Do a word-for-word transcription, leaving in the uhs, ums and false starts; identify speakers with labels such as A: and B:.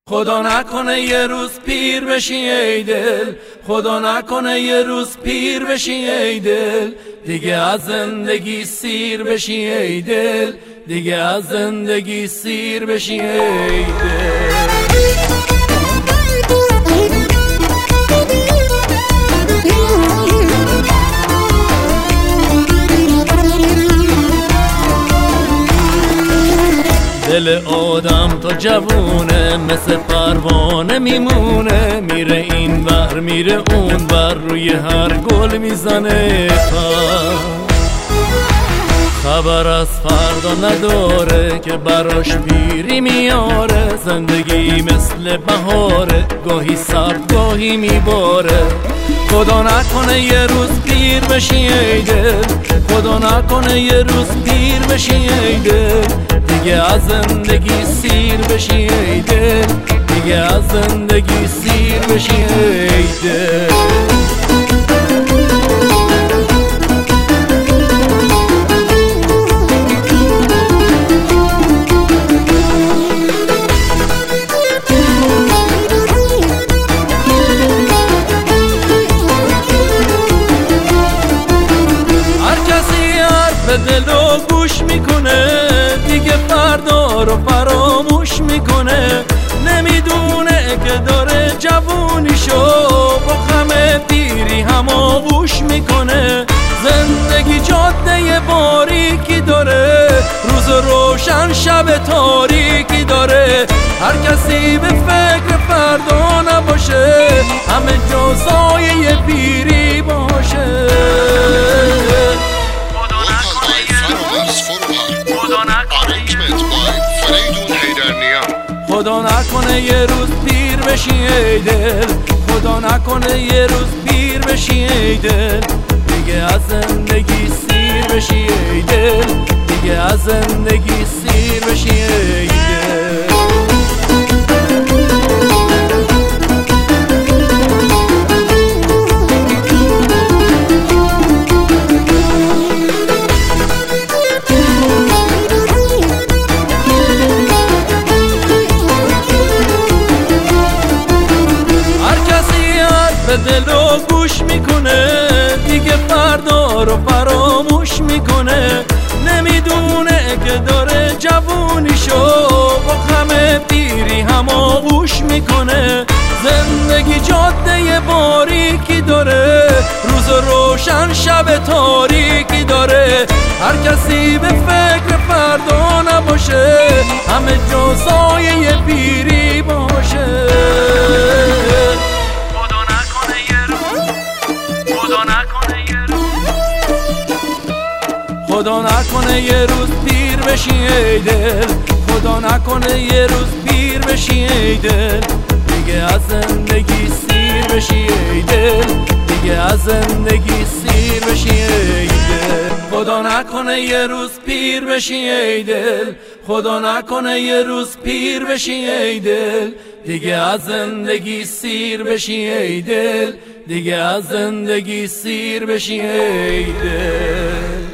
A: خدا نکنه یه روز پیر بشی ای دل، خدا نکنه یه روز پیر بشی ای دل، دیگه از زندگی سیر بشی ای دل، دیگه از زندگی سیر بشی ای دل. دل آدم تا جوونه مثل پروانه میمونه، میره این بر میره اون بر، روی هر گل میزنه پر. خبر از فردا نداره که براش پیری میاره، زندگی مثل بهاره، گاهی سرد گاهی میباره. خدا نکنه یه روز پیر بشی ای دل، خدا نکنه یه روز پیر بشی ای دل، دیگه از زندگی سیر بشی ای دل، دیگه از زندگی سیر بشی ای دل. به دل و گوش میکنه، دیگه فردا رو فراموش میکنه، نمیدونه که داره جوونیشو با غم پیری هم آغوش میکنه. زندگی جاده باریکی داره، روز روشن شب تاریکی داره، هر کسی به فکر فردا نباشه، همه جا سایه پیری باشه. خدا نکنه یه روز پیر بشی ای دل، خدا نکنه یه روز پیر بشی ای دل، دیگه از زندگی سیر بشی ای دل، دیگه از زندگی سیر بشی ای دل. به دل و گوش میکنه، دیگه فردا رو فراموش میکنه، نمیدونه که داره جوونیشو با غم پیری هم آغوش میکنه. زندگی جاده باریکی داره، روز روشن شب تاریکی داره، هر کسی به فکر فردا نباشه، همه جا سایه پیری باشه. خدا نکنه یه روز پیر بشی ای دل، خدا نکنه یه روز پیر بشی ای دل، دیگه از زندگی سیر بشی ای دل، دیگه از زندگی سیر بشی ای دل. خدا نکنه یه روز پیر بشی ای دل، خدا نکنه یه روز پیر بشی ای دل، دیگه از زندگی سیر بشی ای دل، دیگه از زندگی سیر بشی ای دل.